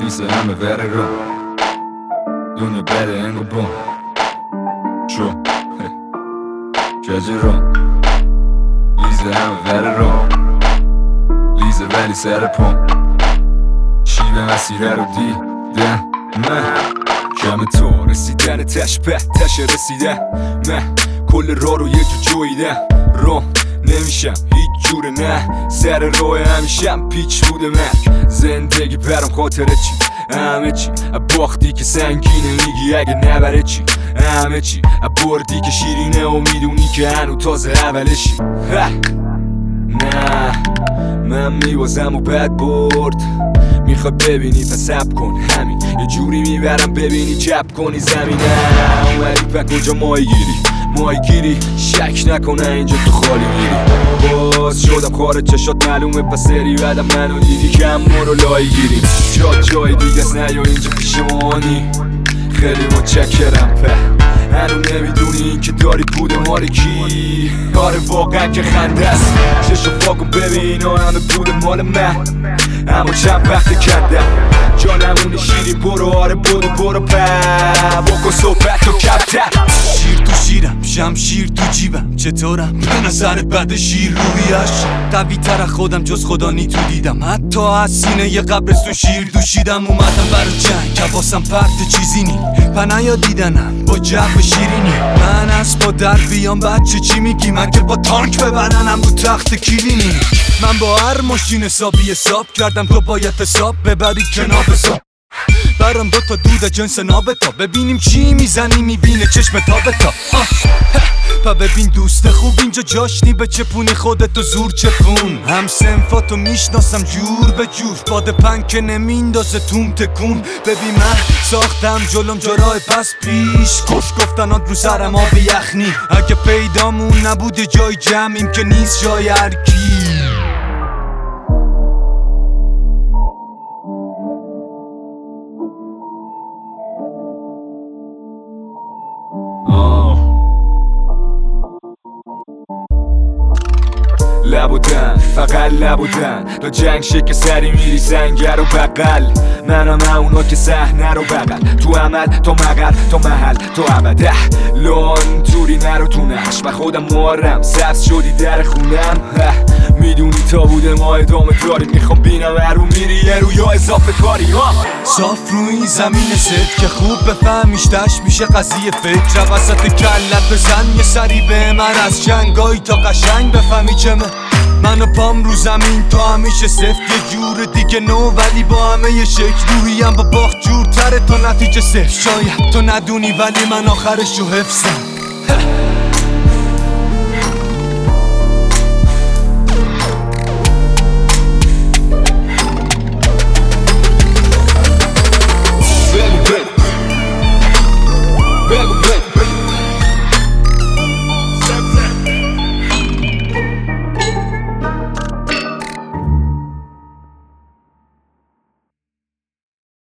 Lyser همه vere رو دنیا بده انگو بون شو کجی رو لیزر همه vere رو لیزر ولی سر پون شیوه مسیره رو دیدم من کم تو رسیدن تش به تش رسیدن من کل راه رو یه جو جویدم رو نمیشم هیچ جوره نه سر راه همیشم پیچ بوده من زندگی برام خاطره چی همه چی باختی که سنگینه میگی اگه نبره چی همه چی بردی که شیرینه و میدونی که هنو تازه اولشی نه من میوازم و بد برد میخوای ببینی پس سب کن همین یه جوری میبرم ببینی چپ کنی زمینه اومدی پا کجا ماهی گیری شک نکنه اینجا تو خالی میری باز شدم خارج چشات معلومه پس سری بعدم منو دیدی که هم ما رو لایی گیری جای دیگه است نه یا اینجا پیش مانی خیلی متشکرم هنو نمیدونی این که داری بوده مال کی آره واقعا که خنده است چشو فاکن ببین همه بوده مال من اما چند وقت کردم جانمون شیرین برو آره برو بکن صحبت و کبتر شیر تو شیرم شمشیر تو جیبم چطورم به نظرت بد شیر رویش قوی تر خودم جز خدا نی تو دیدم حتی از سینه یه قبرستون شیر دوشیدم اومدم برای جنگ حواسم پرت چیزی نی پنایا دیدنم با جو شیرینی من از با در بیام بچه چی میگی من که با تانک ببرنم رو تخت کلینی من با هر ماشین حساب کردم تو باید حساب ببری کنار حساب برام دوتا دود جنس نابتا ببینیم چی میزنی میبینه چشم تابتا پا ببین دوست خوب اینجا جاش نی به چپونی خودتو زور چپون هم سنفاتو میشناسم جور به جور باد پنک نمیندازه توم تکون ببین من ساختم جلوم جرای پس پیش کش گفتنات رو سرم آب یخنی اگه پیدامون نبوده جای جمعیم که نیست جای هرکی لبودن فقط لبودن تا جنگ شکل سری میری سنگر و بقل منم اونا که صحنه رو بغل تو عمل تا مقر تا محل تا ابده لان توری نرو تو نقش و خودم مارم سبز شدی در خونم میدونی تا بوده ما ادامه داریم میخوام بینم هر رو میری یه رو یا اضافه کاری صاف روی زمین ست که خوب بفهمیش تش میشه قضیه فکر وسط کلت بزن یه سری به من از جنگایی تا قشنگ بفهمی چمه منو پام رو زمین تا همیشه سفت یه جور دیگه نو ولی با همه یه شکل روحیم با باخت جورتره تا نتیجه صفر شاید تو ندونی ولی من آخرشو حفظم